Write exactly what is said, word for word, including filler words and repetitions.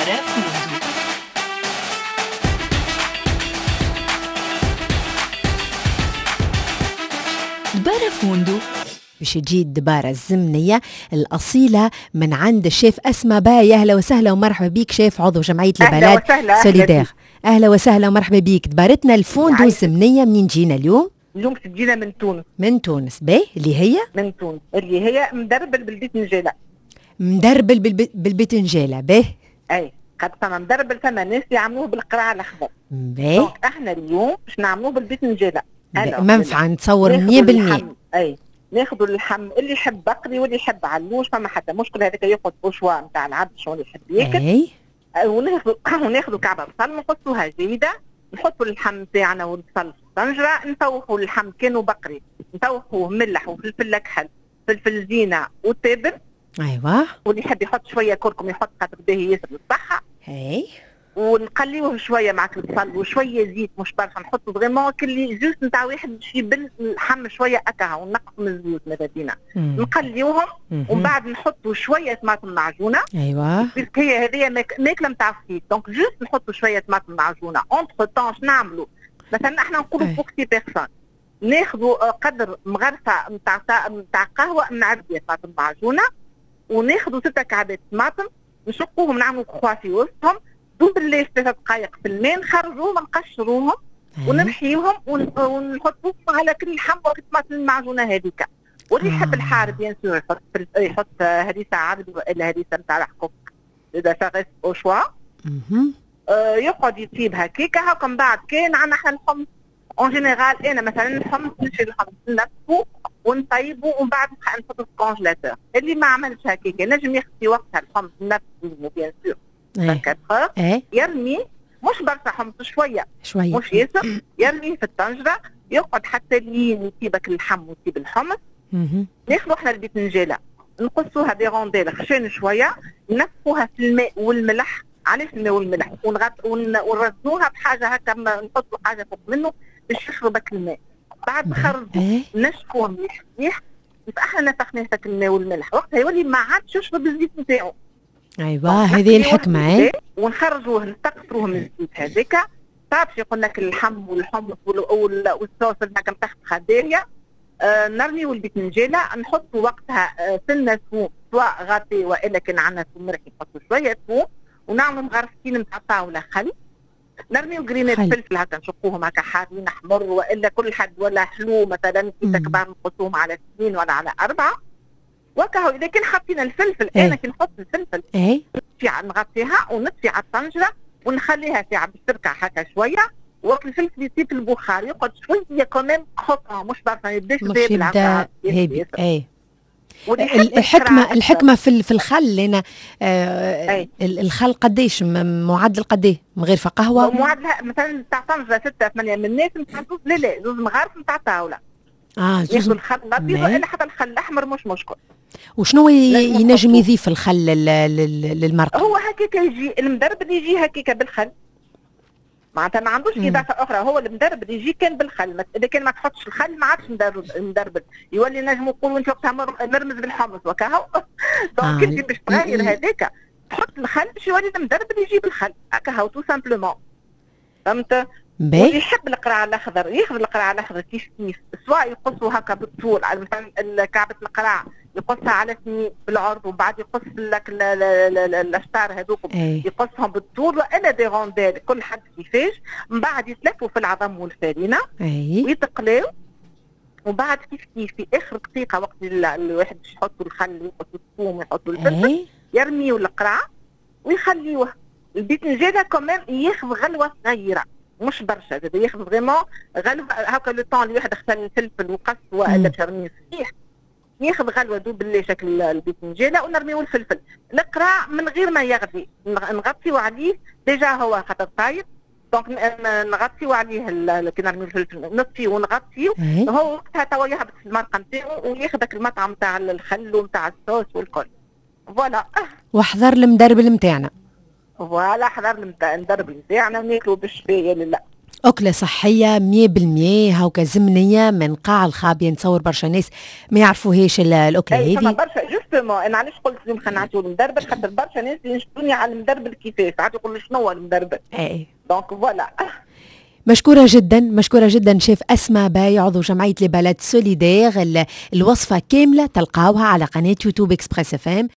بارافوندو. بارافوندو باش تجي الدبارة الزمنية الأصيلة من عند الشيف أسماء باي. أهلا وسهلا ومرحبا بيك شيف عضو جمعية البلاد سوليدير. أهلا وسهلا ومرحبا بيك. دبارتنا الفوندو الزمنية منين جينا اليوم؟ اليوم تجينا من تونس. من تونس باي اللي هي؟ من تونس اللي هي مدربل بالبتنجالة. مدربل بالبتنجالة باي. أي قد فما مدربل فما ناس يعملوه بالقرع الأخضر باي. دونك احنا اليوم باش نعملوه بالبتنجالة. منفعة نتصور مية بالمية. أي ناخذوا اللحم اللي يحب بقري واللي يحب علوش فما حتى مشكل. هذاك ياخذ بوشوا نتاع العبد شو اللي يحب ياكل. اي وناخذوا وناخذوا كعبه بصل نقصوها جيده. نحطوا اللحم نتاعنا والبصل في الطنجره. نفوحوا اللحم كانوا بقري نفوحوه ملح وفلفل كحل فلفل زينه وتابل. ايوه واللي يحب يحط شويه كركم يحط خاطر باهي ياسر للصحه. اي ونقليوه شويه مع البصل وشويه زيت مش برشا. نحطوا فريمون كلي جوست نتاع واحد باش يبل اللحم شويه اكاها ونقص من الزيوت ماذا بينا. نقليوهم ومن بعد نحطوا شويه طماطم معجونه. ايوه باسكو هي هذه ماكله نتاع فيت دونك جوست نحطوا شويه طماطم معجونه. اونتر طون نعملوا مثلا احنا نقولوا بوكسي بيرسون ناخذوا قدر مغرفه نتاع نتاع قهوه معبيه طماطم معجونه. وناخذوا ستة كعبات طماطم نشقوهم نعملوا كخوا في وسطهم. دوب الليل ثلاثة دقائق في الماء نخرجوهم نقشروهم ونمحيوهم ونحطوهم على كل لحم وطماطم المعجونه هذيك. واللي يحب الحار بيان سور يحط يحط هريسه عربي والا هريسه نتاع الحقوق اذا شغل او شوا. آه يقعد يطيب هكاك هاكا. من بعد كان عندنا احنا الحمص اون جينيرال. انا مثلا الحمص نشري الحمص نلفه ونطيبه ومن بعد نحطه في الكونجلاتور. اللي ما عملش هكاك نجم يخفي وقتها الحمص نلفه بيان سور ايه. يرمي مش برشا حمص شويه شويه مش ياسر. يرميه في الطنجره يقعد حتى لين يطيبك اللحم ويطيب الحمص. ناخذوا احنا البتنجاله نقصوها دي رونديل خشين شويه ننفخوها في الماء والملح. علاش الماء والملح؟ ونغط ونرزنوها بحاجه هكا نحطوا حاجه فوق منه باش يشربك الماء. بعد نخرجوا نشفوه مليح مليح. احنا نفخناه هذاك الماء والملح وقتها يولي ما عادش يشرب الزيت نتاعو. ايوه هذه الحكمه. اي ونخرجوه نستقطروه من الزيت هذاك. صافي يقول لك اللحم والحمص والصوص هكا متخطخه داهيه. آه نرميو البتنجاله نحطوا وقتها آه سنه ثوم سواء غاتي والا كان عندنا ثوم مرحي نحطوا شويه ثوم. ونعملوا مغرفتين نتاع طاوله خل. نرميو جرينات فلفل هكا نشقوهم هكا حارين احمر والا كل حد ولا حلو مثلا كيسه كبار نقصوهم على اثنين ولا على اربعه. وكهو اذا كان حاطين الفلفل ايه. انا كي نحط الفلفل ايه نغطيها ونطفي على الطنجره ونخليها ساعه باش تركع هكا شويه. وقت الفلفل يطيب البخار يقعد شويه كمان خطره مش برشا يبداش مش يبدا هيبي. اي الحكمه الحكمه في في الخل هنا. آه الخل قديش معدل قديه من غير قهوه؟ معدل مثلا تاع طنجره ستة ثمانية من الناس نتاع زوز لا لا زوز مغارف نتاع طاوله. اه زوز الخل الابيض ولا حتى الخل الاحمر مش مشكل. وشنو ينجم يضيف الخل للمرقه؟ هو هكاك يجي المدرب اللي يجي هكاك بالخل معناتها ما عندوش اضافه اخرى. هو المدرب اللي يجي كان بالخل. اذا كان ما تحطش الخل ما عادش مدرب يولي نجم نقولوا انت وقتها مرمز بالحمص وكاهو. دونك انت باش تغير هذاك تحط الخل باش يولي المدرب اللي يجي بالخل هكاهو تو سامبلومون. فهمت؟ واللي يحب القرع الاخضر ياخذ القرع الاخضر كيف كيف سواء يقصوا هكا بالطول على مثلا كعبه القرع يقصها على اثنين بالعرض وبعد يقص لك الاشطار هذوك يقصهم بالطول والا دي رونديل كل حد كيفاش. من بعد يتلفوا في العظم والفارينه ويتقلاو. وبعد كيف كيف في اخر دقيقه وقت الواحد باش يحطوا الخل ويحطوا الثوم ويحطوا الفلفل يرميوا القرع ويخليوه. البتنجاله كمان ياخذ غلوه صغيره مش برشا هذا ياخذ فريمون غلوه هكا لو طون اللي واحد غسل الفلفل وقص والا ترميه صحيح ياخذ غلوه دوب باللي شكل البتنجاله ونرميو الفلفل. القرع من غير ما يغلي نغطيو عليه ديجا هو خاطر طايب دونك نغطيو عليه كي نرميو الفلفل نطفيو ونغطيو. هو وقتها توا يهبط في المرقه نتاعو وياخذ داك المطعم نتاع الخل ونتاع الصوص والكل. فوالا واحضر المدربل نتاعنا. فوالا حضر المدربل نتاعنا وناكلو بالشفايه لله. أكلة صحية مية بالمية هاوكا زمنية من قاع الخابية. نتصور برشا ناس ما يعرفوهاش الأكلة هذه. فما برشا جوستومون، أنا علاش قلت اليوم خلينا نعطيو المدربل، خاطر برشا ناس ينشدوني على المدربل كيفاش، عاد يقول لي شنو هو المدربل. أي دونك فوالا. مشكورة جدا مشكورة جدا شيف أسماء باي عضو جمعية لي بالاد سوليدير. الوصفة كاملة تلقاوها على قناة يوتيوب إكسبريس اف ام.